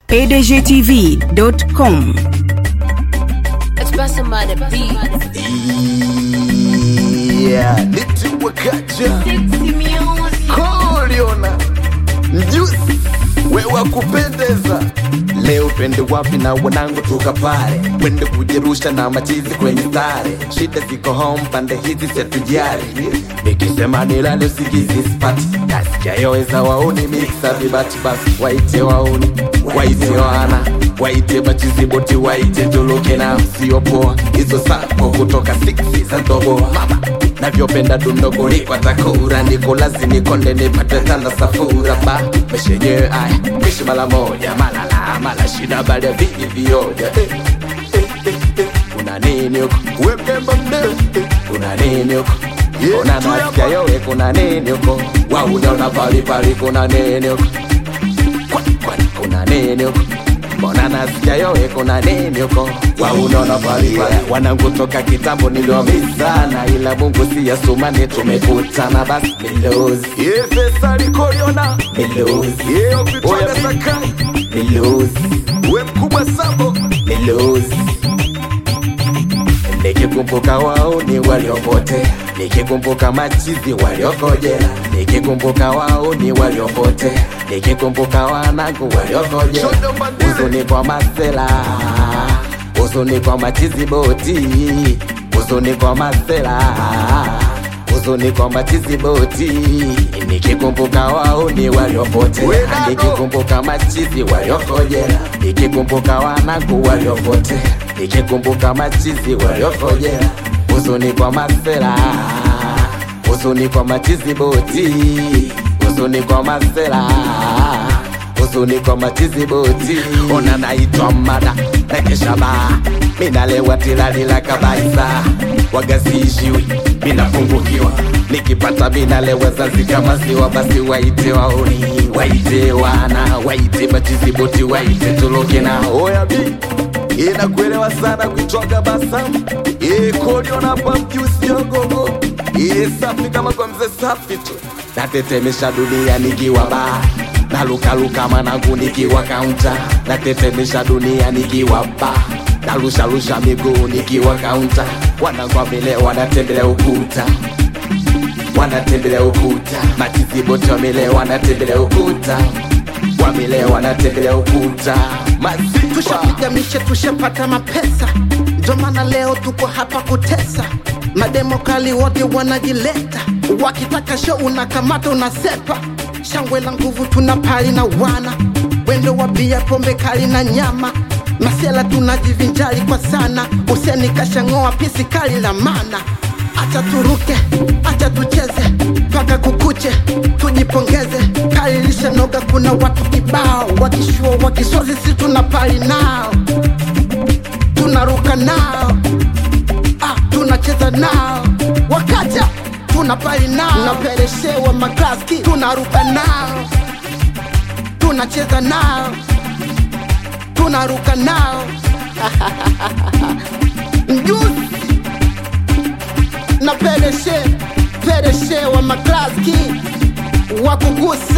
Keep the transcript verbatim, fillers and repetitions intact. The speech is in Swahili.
p d g t v dot com. Express my beat. Yeah, nitu wakaja Sexy music. Koliona Mjusi, wewa kupendeza. Leo pende wapi na wanangu tukapare, wende kujirusha na machizi kwenye stare. Shida ziko home pande hizi setujari, nikisema nilale usigizi spati. Nasikia yoeza wauni mixa vibati basi. Waite wauni, waite wana, waite machizi boti, waite tuluke na msiopoa. Hizo sako kutoka siksi za ndogo mama. Navyopenda dundogo ni kwa takura, niko lazini konde nipate tanda safura ba. Meshenye ay, mishi mala moja, malala, mala shida bale vidi vioja. Eh, eh, eh, eh, kuna nini uko? Wepemba mne, eh, kuna nini uko? Kuna nasikia yowe kuna nini uko? Wauda unapali pali kuna nini uko? Kwani kwani kuna nini uko? Mbona nasikia yowe kuna nini uko? Waunona pali pali. Wanangu toka kitambo niliwamizana, ila Mungu siya sumani tumekutana basi milozi. Ye pesa likoliona milozi. Ye opitwada sakai milozi. We mkubwa sabo milozi. Nikikumbuka wao ni waliopotea, nikikumbuka machizi waliokojera, nikikumbuka wao ni waliopotea, nikikumbuka wanangu waliokojera. Uzuni kwa masela, uzuni kwa machizi boti, uzuni kwa masela, uzuni kwa machizi boti. Nikikumbuka wao ni waliopotea, nikikumbuka machizi waliokojera, nikikumbuka wanangu waliopotea, nikikumbuka machizi waliokojera. Uzuni kwa masela, uzuni kwa machizi boti, uzuni kwa masela, uzuni kwa machizi boti. Ona naitwa mada, nakesha ba, minalewa tilalila kabaisa. Wagasishiwi, minafungukiwa, nikipata minalewa zazi kama siwa. Basi waite waoni, waite wana, waite machizi boti, waite tuloke na oya bi. Ina kuelewa sana kuitoka basamu. Ee Koliona pa Mjusi yogogo. Ee safi kama kwa mze safi tu. Natetemesha dunia nikiwa ba, na luka luka manangu nikiwa kaunta. Natetemesha dunia nikiwa ba, na lusha lusha miguu nikiwa kaunta. Wanangu wamile wanatembelea ukuta, wanatembelea ukuta. Machizi boti wamile wanatembelea ukuta, wamile wanatembelea ukuta. Mazikwa Tushapiga mishe tushapata mapesa, ndio maana leo tuko hapa kutesa. Mademokali wote wanajileta, wakitaka show unakamata unasepa. Shangwe la nguvu tunapali na wana, wendo wabia pombe kali na nyama. Masela tunajivinjari kwa sana, useni kashangoa pisi kali la mana. Acha turuke, acha tucheze, paka kukuche, tujipongeze. Kali lisha noga kuna watu kibao, wakishua wakisozi si tunapali nao. Tunaruka nao, ah, tunacheza nao. Wakaja, tunapali nao. Tunapereshewa maklaski, tunaruka nao. Tunacheza nao, tunaruka nao. Mjusi na pereshe, pereshe wa maklaski wakugusa.